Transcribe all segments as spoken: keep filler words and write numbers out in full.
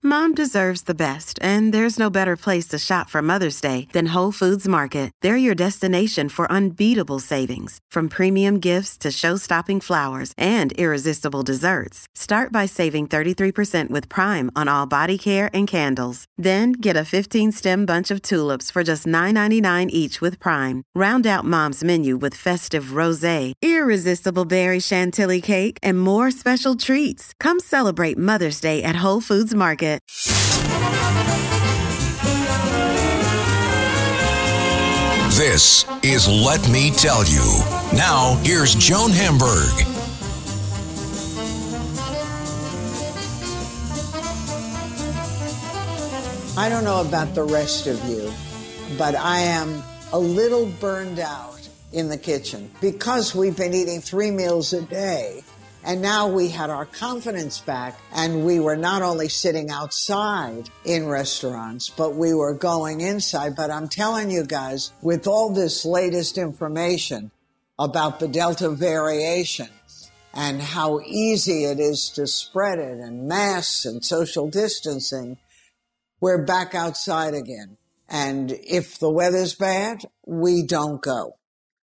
Mom deserves the best, and there's no better place to shop for Mother's Day than Whole Foods Market. They're your destination for unbeatable savings, from premium gifts to show-stopping flowers and irresistible desserts. Start by saving thirty-three percent with Prime on all body care and candles. Then get a fifteen-stem bunch of tulips for just nine ninety-nine each with Prime. Round out Mom's menu with festive rosé, irresistible berry chantilly cake, and more special treats. Come celebrate Mother's Day at Whole Foods Market. This is Let Me Tell You. Now, here's Joan Hamburg. I don't know about the rest of you, but I am a little burned out in the kitchen because we've been eating three meals a day. And now we had our confidence back, and we were not only sitting outside in restaurants, but we were going inside. But I'm telling you guys, with all this latest information about the Delta variation and how easy it is to spread it and masks and social distancing, we're back outside again. And if the weather's bad, we don't go.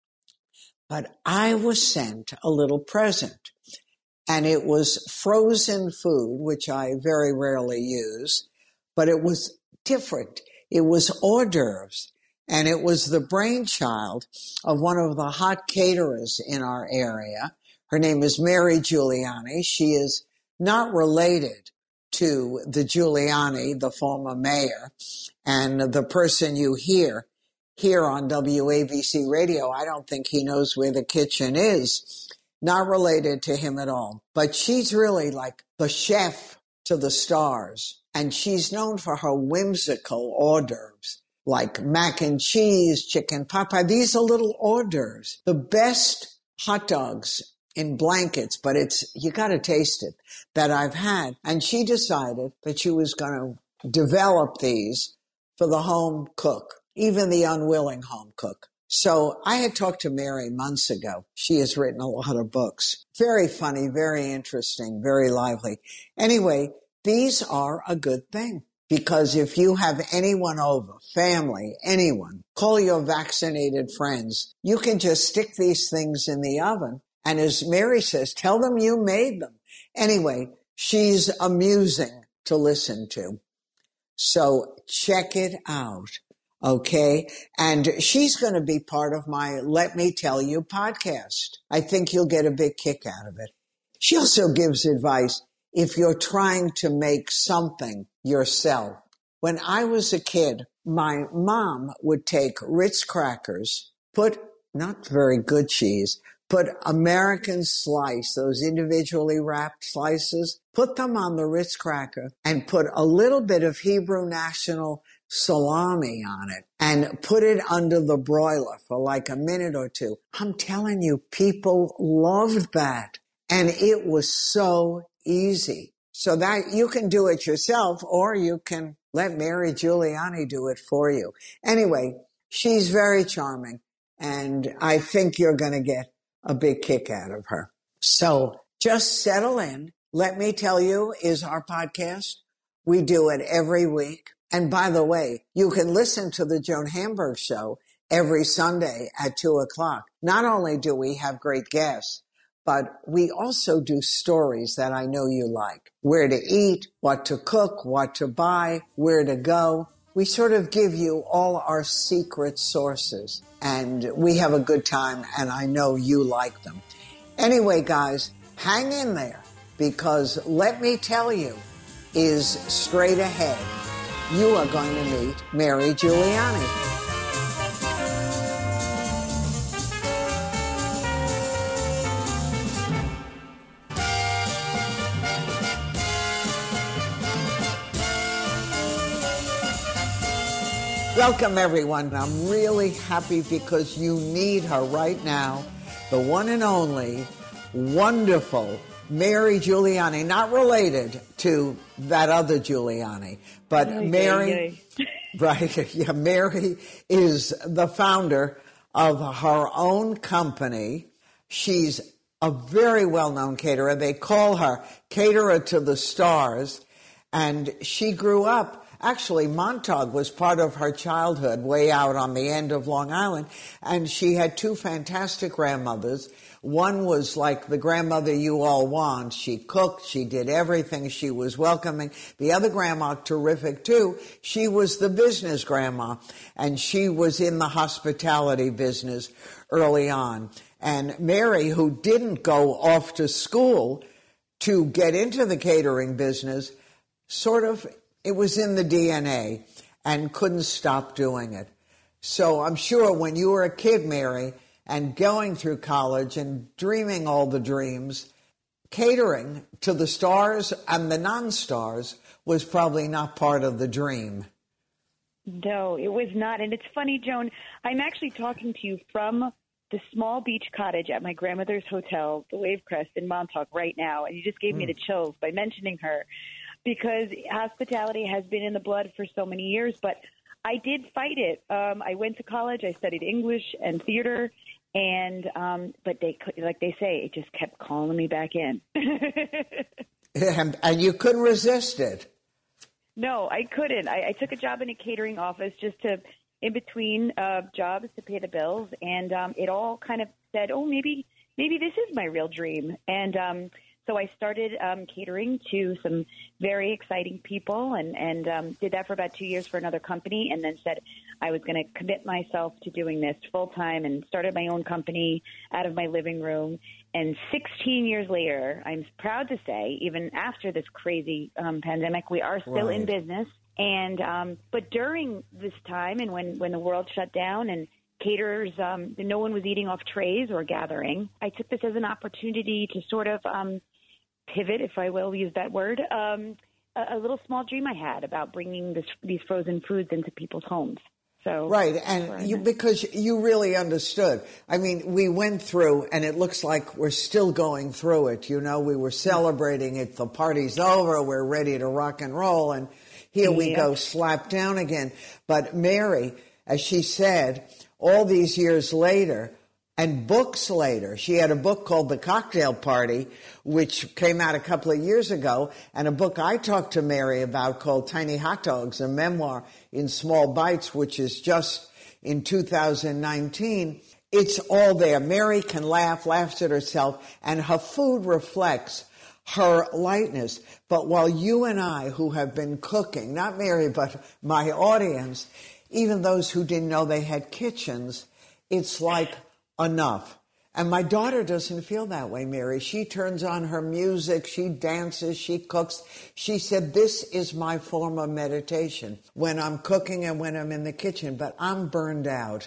But I was sent a little present. And it was frozen food, which I very rarely use, but it was different. It was hors d'oeuvres, and it was the brainchild of one of the hot caterers in our area. Her name is Mary Giuliani. She is not related to the Giuliani, the former mayor, and the person you hear here on W A B C radio. I don't think he knows where the kitchen is. Not related to him at all. But she's really like the chef to the stars. And she's known for her whimsical hors d'oeuvres, like mac and cheese, chicken pot pie. These are little hors d'oeuvres. The best hot dogs in blankets, but it's, you got to taste it, that I've had. And she decided that she was going to develop these for the home cook, even the unwilling home cook. So I had talked to Mary months ago. She has written a lot of books. Very funny, very interesting, very lively. Anyway, these are a good thing because if you have anyone over, family, anyone, call your vaccinated friends. You can just stick these things in the oven. And as Mary says, tell them you made them. Anyway, she's amusing to listen to. So check it out. Okay. And she's going to be part of my Let Me Tell You podcast. I think you'll get a big kick out of it. She also gives advice if you're trying to make something yourself. When I was a kid, my mom would take Ritz crackers, put not very good cheese, put American slice, those individually wrapped slices, put them on the Ritz cracker and put a little bit of Hebrew National salami on it and put it under the broiler for like a minute or two. I'm telling you, people loved that. And it was so easy. So that you can do it yourself or you can let Mary Giuliani do it for you. Anyway, she's very charming and I think you're going to get a big kick out of her. So just settle in. Let Me Tell You is our podcast. We do it every week. And by the way, you can listen to the Joan Hamburg Show every Sunday at two o'clock. Not only do we have great guests, but we also do stories that I know you like. Where to eat, what to cook, what to buy, where to go. We sort of give you all our secret sources. And we have a good time, and I know you like them. Anyway, guys, hang in there, because Let Me Tell You is straight ahead. You are going to meet Mary Giuliani. Welcome, everyone. I'm really happy because you need her right now. The one and only, wonderful Mary Giuliani, not related to that other Giuliani, but oh, Mary, yay, yay. right? Yeah, Mary is the founder of her own company. She's a very well-known caterer. They call her Caterer to the Stars. And she grew up, actually Montauk was part of her childhood, way out on the end of Long Island. And she had two fantastic grandmothers. One was like the grandmother you all want. She cooked, she did everything, she was welcoming. The other grandma, terrific too, she was the business grandma, and she was in the hospitality business early on. And Mary, who didn't go off to school to get into the catering business, sort of, it was in the D N A and couldn't stop doing it. So I'm sure when you were a kid, Mary, and going through college and dreaming all the dreams, catering to the stars and the non-stars was probably not part of the dream. No, it was not. And it's funny, Joan, I'm actually talking to you from the small beach cottage at my grandmother's hotel, the Wavecrest in Montauk right now. And you just gave mm. me the chills by mentioning her, because hospitality has been in the blood for so many years. But I did fight it. Um, I went to college. I studied English and theater. And, um, but they, like they say, it just kept calling me back in. and, and you couldn't resist it. No, I couldn't. I, I took a job in a catering office just to, in between uh, jobs to pay the bills. And um, it all kind of said, oh, maybe, maybe this is my real dream. And um, so I started um, catering to some very exciting people, and, and um, did that for about two years for another company, and then said I was going to commit myself to doing this full time, and started my own company out of my living room. And sixteen years later, I'm proud to say, even after this crazy um, pandemic, we are still right. in business. And um, but during this time, and when, when the world shut down and caterers, um, no one was eating off trays or gathering, I took this as an opportunity to sort of um, pivot, if I will use that word, um, a, a little small dream I had about bringing this, these frozen foods into people's homes. So right, and you, because you really understood. I mean, we went through, and it looks like we're still going through it. You know, we were celebrating it. The party's over. We're ready to rock and roll, and here we yeah. go, slap down again. But Mary, as she said, all these years later, and books later, she had a book called The Cocktail Party, which came out a couple of years ago, and a book I talked to Mary about called Tiny Hot Dogs, a memoir in small bites, which is just in two thousand nineteen. It's all there. Mary can laugh, laughs at herself, and her food reflects her lightness. But while you and I, who have been cooking, not Mary, but my audience, even those who didn't know they had kitchens, it's like enough. And my daughter doesn't feel that way, Mary. She turns on her music, she dances, she cooks. She said, this is my form of meditation when I'm cooking and when I'm in the kitchen, but I'm burned out.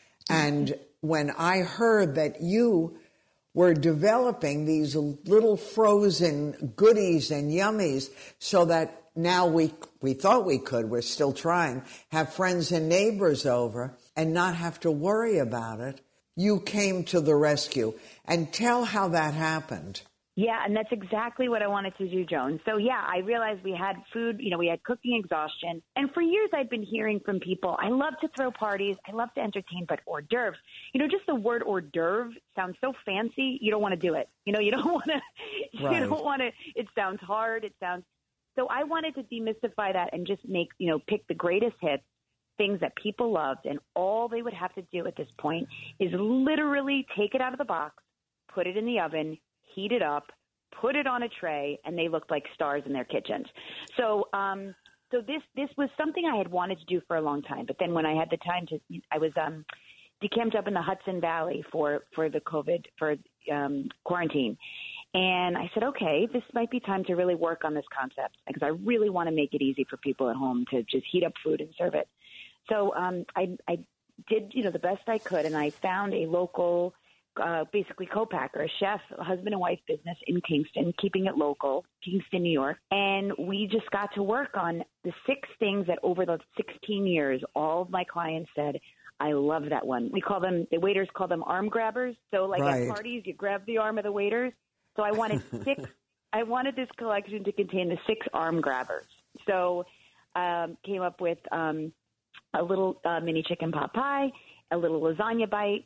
And when I heard that you were developing these little frozen goodies and yummies so that now we we thought we could, we're still trying, have friends and neighbors over and not have to worry about it, you came to the rescue. And tell how that happened. Yeah, and that's exactly what I wanted to do, Joan. So, yeah, I realized we had food, you know, we had cooking exhaustion. And for years I'd been hearing from people, I love to throw parties, I love to entertain, but hors d'oeuvres, you know, just the word hors d'oeuvre sounds so fancy, you don't want to do it. You know, you don't want to, right. you don't want to, it sounds hard, it sounds, so I wanted to demystify that and just make, you know, pick the greatest hits, things that people loved, and all they would have to do at this point is literally take it out of the box, put it in the oven, heat it up, put it on a tray, and they looked like stars in their kitchens. So, um, so this this was something I had wanted to do for a long time. But then when I had the time to, I was um, decamped up in the Hudson Valley for for the COVID for um, quarantine, and I said, okay, this might be time to really work on this concept because I really want to make it easy for people at home to just heat up food and serve it. So um, I, I did, you know, the best I could, and I found a local. Uh, basically co-packer, a chef, a husband and wife business in Kingston, keeping it local, Kingston, New York. And we just got to work on the six things that over the sixteen years, all of my clients said, I love that one. We call them, the waiters call them arm grabbers. So like right. at parties, you grab the arm of the waiters. So I wanted six, I wanted this collection to contain the six arm grabbers. So um, came up with um, a little uh, mini chicken pot pie, a little lasagna bite,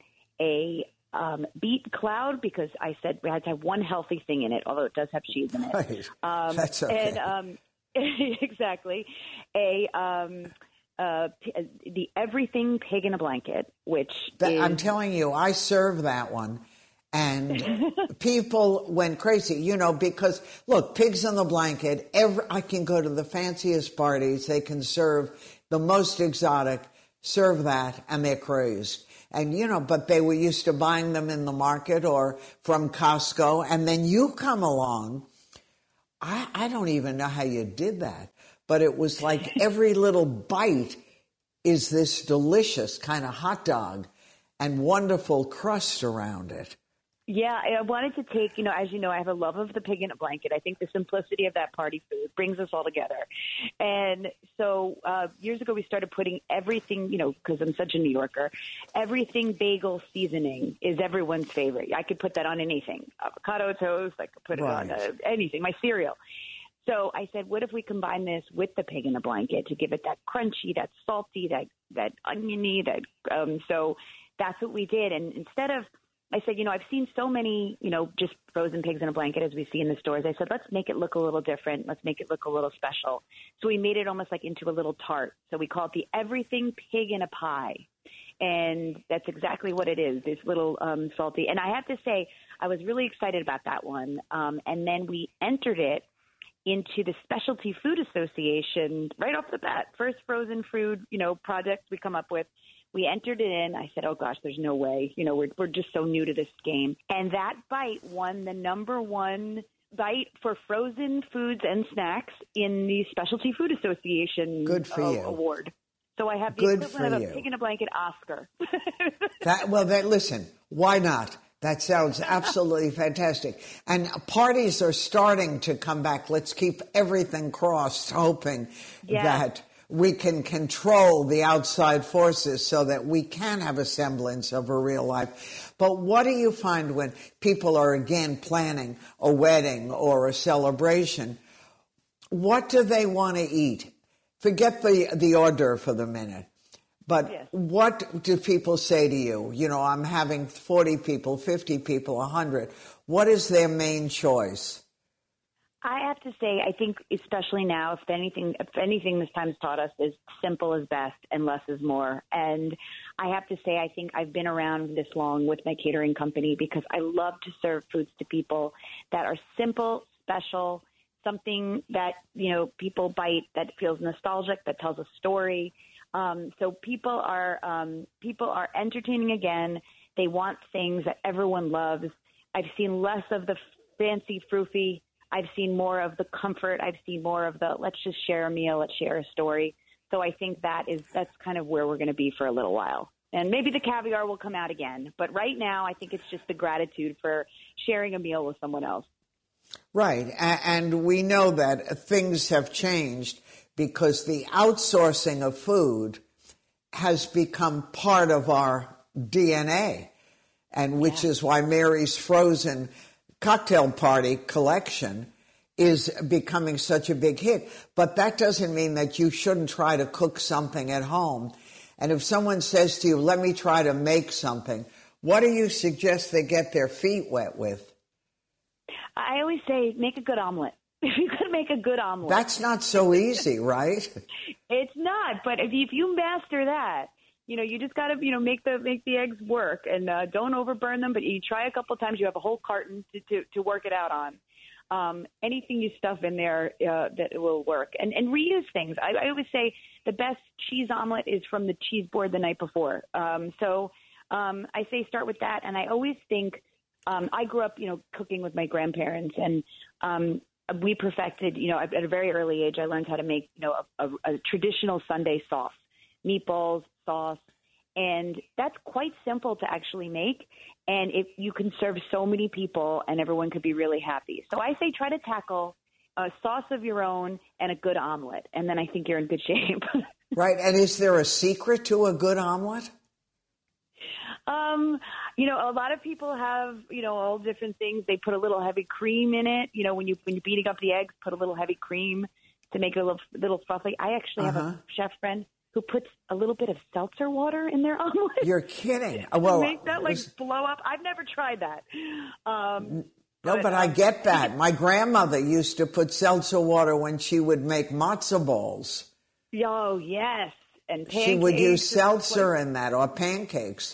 a Um, beet cloud, because I said we had to have one healthy thing in it, although it does have cheese in it. Right. Um, That's okay. And, um, exactly, a um, uh, p- the everything pig in a blanket, which That, is, I'm telling you, I serve that one. And people went crazy, you know, because, look, pigs in the blanket, every, I can go to the fanciest parties. They can serve the most exotic, serve that, and they're crazed. And, you know, but they were used to buying them in the market or from Costco. And then you come along. I, I don't even know how you did that. But it was like every little bite is this delicious kind of hot dog and wonderful crust around it. Yeah, I wanted to take, you know, as you know, I have a love of the pig in a blanket. I think the simplicity of that party food brings us all together. And so uh, years ago, we started putting everything, you know, because I'm such a New Yorker, everything bagel seasoning is everyone's favorite. I could put that on anything. Avocado toast, I could put it Right. on uh, anything, my cereal. So I said, what if we combine this with the pig in a blanket to give it that crunchy, that salty, that, that oniony, that, um, so that's what we did. And instead of, I said, you know, I've seen so many, you know, just frozen pigs in a blanket as we see in the stores. I said, let's make it look a little different. Let's make it look a little special. So we made it almost like into a little tart. So we call it the everything pig in a pie. And that's exactly what it is, this little um, salty. And I have to say, I was really excited about that one. Um, and then we entered it into the Specialty Food Association right off the bat. First frozen food, you know, project we come up with. We entered it in. I said, oh, gosh, there's no way. You know, we're we're just so new to this game. And that bite won the number one bite for frozen foods and snacks in the Specialty Food Association Good for uh, you. award. So I have the Good equivalent of for a you. pig in a blanket Oscar. That, well, that, listen, why not? That sounds absolutely fantastic. And parties are starting to come back. Let's keep everything crossed, hoping Yes. that we can control the outside forces so that we can have a semblance of a real life. But what do you find when people are, again, planning a wedding or a celebration? What do they want to eat? Forget the, the hors d'oeuvre for the minute. But Yes. what do people say to you? You know, I'm having forty people, fifty people, one hundred. What is their main choice? I have to say, I think especially now, if anything, if anything this time's taught us is simple is best and less is more. And I have to say, I think I've been around this long with my catering company because I love to serve foods to people that are simple, special, something that, you know, people bite, that feels nostalgic, that tells a story. Um, so people are um, people are entertaining again. They want things that everyone loves. I've seen less of the fancy froofy. I've seen more of the comfort. I've seen more of the let's just share a meal, let's share a story. So I think that is that's kind of where we're going to be for a little while. And maybe the caviar will come out again. But right now, I think it's just the gratitude for sharing a meal with someone else. Right. A- And we know that things have changed because the outsourcing of food has become part of our D N A, and which Yeah. is why Mary's Frozen Cocktail Party collection is becoming such a big hit. But that doesn't mean that you shouldn't try to cook something at home. And if someone says to you, let me try to make something, what do you suggest they get their feet wet with? I always say make a good omelet. If you could make a good omelet. That's not so easy, right? It's not, but if you, if you master that, you know, you just got to, you know, make the make the eggs work and uh, don't overburn them. But you try a couple of times, you have a whole carton to, to, to work it out on. Um, anything you stuff in there uh, that will work. And, and reuse things. I, I always say the best cheese omelet is from the cheese board the night before. Um, so um, I say start with that. And I always think um, I grew up, you know, cooking with my grandparents, and um, we perfected, you know, at a very early age, I learned how to make, you know, a, a, a traditional Sunday sauce, meatballs, sauce, and that's quite simple to actually make. And if you can serve so many people and everyone could be really happy. So I say try to tackle a sauce of your own and a good omelet, and then I think you're in good shape. Right. And is there a secret to a good omelet? Um, you know, a lot of people have, you know, all different things. They put a little heavy cream in it. You know, when you when you're beating up the eggs, put a little heavy cream to make it a little little fluffy. I actually have Uh-huh. a chef friend who puts a little bit of seltzer water in their omelet. You're kidding. to Well, make that like is- blow up. I've never tried that. Um, No, but, but I get that. My grandmother used to put seltzer water when she would make matzo balls. Oh, yes. And pancakes. She would use seltzer in that, or pancakes.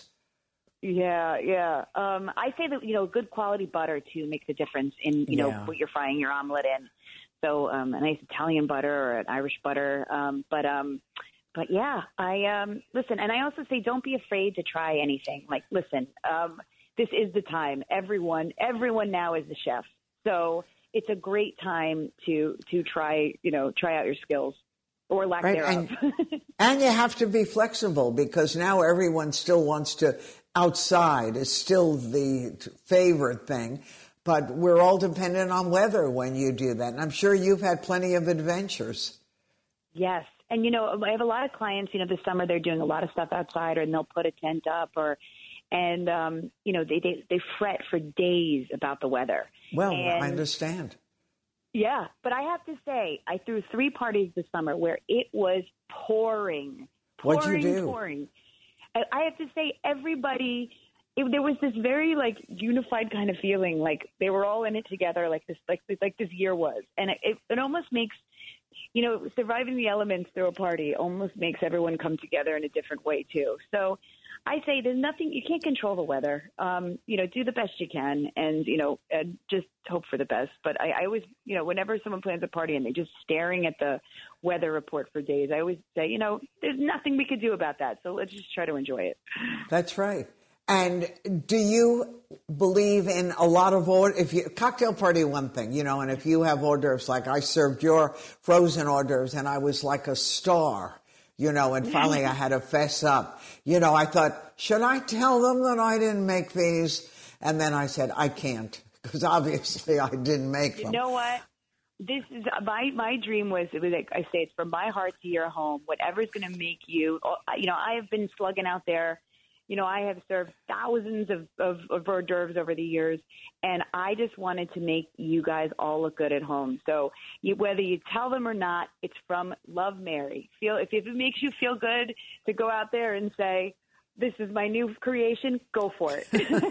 Yeah, yeah. Um, I say that, you know, good quality butter, too, makes a difference in, you know, Yeah. what you're frying your omelet in. So um, a nice Italian butter or an Irish butter. Um, but, um, but yeah, I um, listen. And I also say don't be afraid to try anything. Like, listen, um, this is the time. Everyone, everyone now is the chef. So it's a great time to to try, you know, try out your skills. Or lack Right, thereof. and, and you have to be flexible because now everyone still wants to, outside is still the favorite thing, but we're all dependent on weather when you do that. And I'm sure you've had plenty of adventures. Yes. And, you know, I have a lot of clients, you know, this summer they're doing a lot of stuff outside, or they'll put a tent up, or, and, um, you know, they, they, they fret for days about the weather. Well, and, I understand. Yeah, but I have to say, I threw three parties this summer where it was pouring, pouring, What'd you do? pouring. I, I have to say, everybody, it, there was this very like unified kind of feeling, like they were all in it together, like this, like like this year was, and it, it, it almost makes, you know, surviving the elements through a party almost makes everyone come together in a different way too. So I say there's nothing, you can't control the weather. Um, you know, do the best you can and, you know, and just hope for the best. But I, I always, you know, whenever someone plans a party and they're just staring at the weather report for days, I always say, you know, there's nothing we could do about that. So let's just try to enjoy it. That's right. And do you believe in a lot of order? If you cocktail party, one thing, you know, and if you have hors d'oeuvres, like I served your frozen hors d'oeuvres and I was like a star. You know, and finally I had to fess up. You know, I thought, should I tell them that I didn't make these? And then I said, I can't, because obviously I didn't make them. You know what? This is my my dream was, it was like I say, it's from my heart to your home. Whatever's going to make you, you know, I have been slugging out there. You know, I have served thousands of, of, of hors d'oeuvres over the years, and I just wanted to make you guys all look good at home. So you, whether you tell them or not, it's from Love Mary. Feel if, if it makes you feel good to go out there and say, this is my new creation, go for it.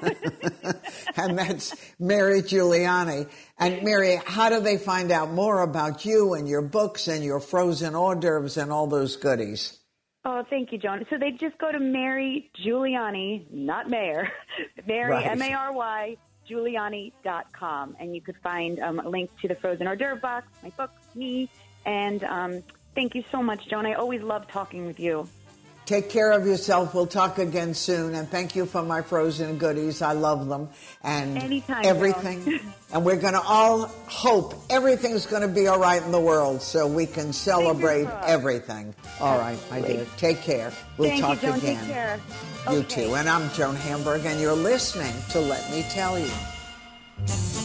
And that's Mary Giuliani. And Mary, how do they find out more about you and your books and your frozen hors d'oeuvres and all those goodies? Oh, thank you, Joan. So they just go to Mary Giuliani, not Mayor, Mary, Right. M A R Y, Giuliani dot com. And you could find um, a link to the Frozen Hors d'oeuvre box, my book, me. And um, thank you so much, Joan. I always love talking with you. Take care of yourself. We'll talk again soon. And thank you for my frozen goodies. I love them. And Anytime, everything. And we're going to all hope everything's going to be all right in the world so we can celebrate crossed. everything. All right, my dear. Take care. We'll Thank talk you, Joan. again. Take care. You Okay. too. And I'm Joan Hamburg, and you're listening to Let Me Tell You.